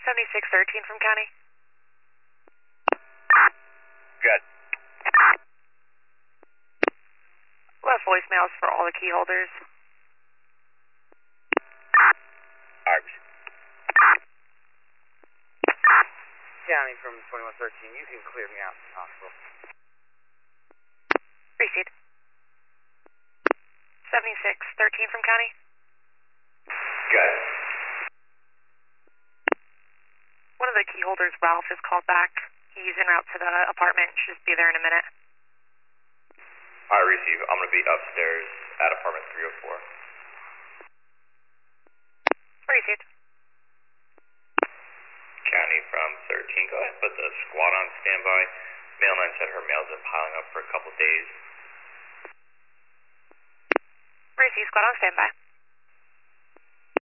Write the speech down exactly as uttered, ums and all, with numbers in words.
seventy-six thirteen from county. Good. Left voicemails for all the key holders. Alright. County from twenty-one thirteen, you can clear me out from the hospital. Received. seventy-six thirteen from county. Good. One of the key holders, Ralph, is called back. He's en route to the apartment. Should just be there in a minute. Alright, receive. I'm gonna be upstairs at apartment three oh four. Received. County from thirteen, go ahead and put the squad on standby. Mail nine said her mail's been piling up for a couple days. Received. Squad on standby.